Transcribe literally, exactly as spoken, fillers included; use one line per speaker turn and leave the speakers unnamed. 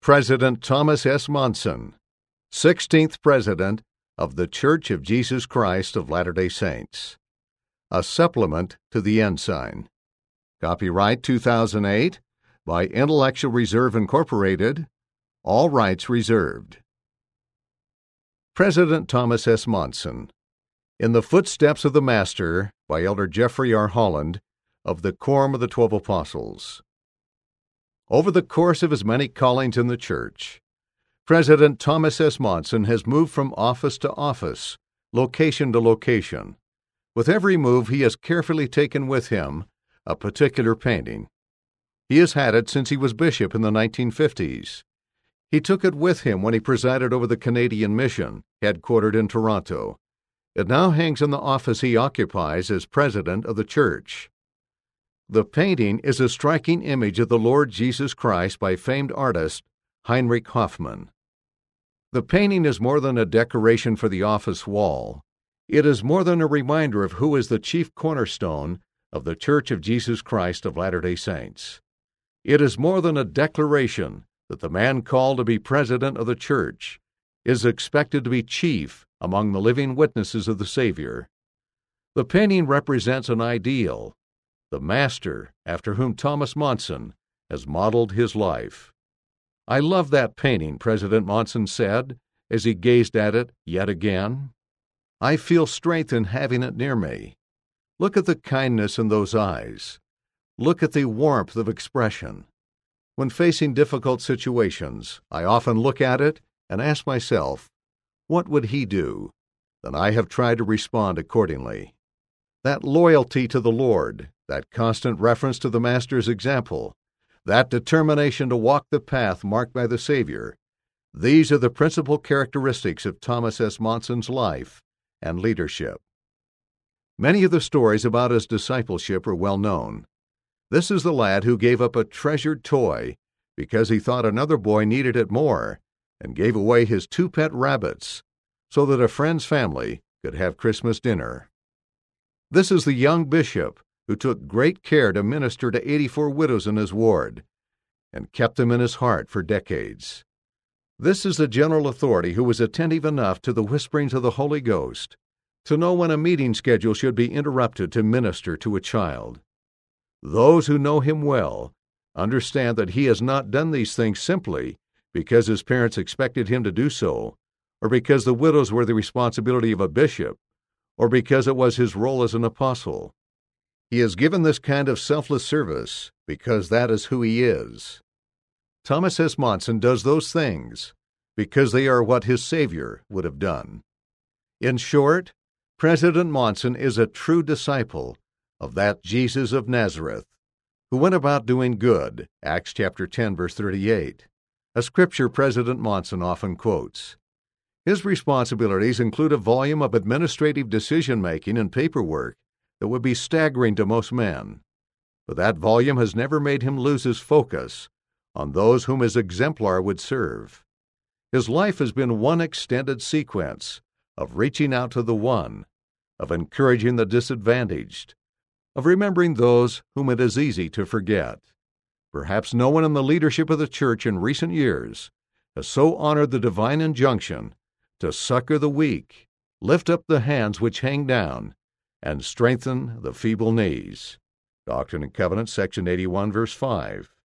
President Thomas S. Monson, sixteenth President of The Church of Jesus Christ of Latter-day Saints. A supplement to the Ensign. Copyright two thousand eight by Intellectual Reserve Incorporated. All rights reserved. President Thomas S. Monson. In the Footsteps of the Master by Elder Jeffrey R. Holland of the Quorum of the Twelve Apostles. Over the course of his many callings in the Church, President Thomas S. Monson has moved from office to office, location to location. With every move, he has carefully taken with him a particular painting. He has had it since he was bishop in the nineteen fifties. He took it with him when he presided over the Canadian Mission, headquartered in Toronto. It now hangs in the office he occupies as president of the Church. The painting is a striking image of the Lord Jesus Christ by famed artist Heinrich Hoffmann. The painting is more than a decoration for the office wall. It is more than a reminder of who is the chief cornerstone of the Church of Jesus Christ of Latter-day Saints. It is more than a declaration that the man called to be president of the Church is expected to be chief among the living witnesses of the Savior. The painting represents an ideal, the Master after whom Thomas Monson has modeled his life. "I love that painting," President Monson said as he gazed at it yet again. "I feel strength in having it near me. Look at the kindness in those eyes. Look at the warmth of expression. When facing difficult situations, I often look at it and ask myself, what would he do? Then I have tried to respond accordingly. That loyalty to the Lord, that constant reference to the Master's example, that determination to walk the path marked by the Savior, these are the principal characteristics of Thomas S. Monson's life and leadership." Many of the stories about his discipleship are well known. This is the lad who gave up a treasured toy because he thought another boy needed it more and gave away his two pet rabbits so that a friend's family could have Christmas dinner. This is the young bishop who took great care to minister to eighty-four widows in his ward and kept them in his heart for decades. This is the general authority who was attentive enough to the whisperings of the Holy Ghost to know when a meeting schedule should be interrupted to minister to a child. Those who know him well understand that he has not done these things simply because his parents expected him to do so, or because the widows were the responsibility of a bishop, or because it was his role as an apostle. He has given this kind of selfless service because that is who he is. Thomas S. Monson does those things because they are what his Savior would have done. In short, President Monson is a true disciple of that Jesus of Nazareth, who went about doing good, Acts chapter ten, verse thirty-eight, a scripture President Monson often quotes. His responsibilities include a volume of administrative decision-making and paperwork that would be staggering to most men, but that volume has never made him lose his focus on those whom his exemplar would serve. His life has been one extended sequence of reaching out to the one, of encouraging the disadvantaged, of remembering those whom it is easy to forget. Perhaps no one in the leadership of the Church in recent years has so honored the divine injunction to succor the weak, lift up the hands which hang down, and strengthen the feeble knees. Doctrine and Covenants, section eighty-one, verse five.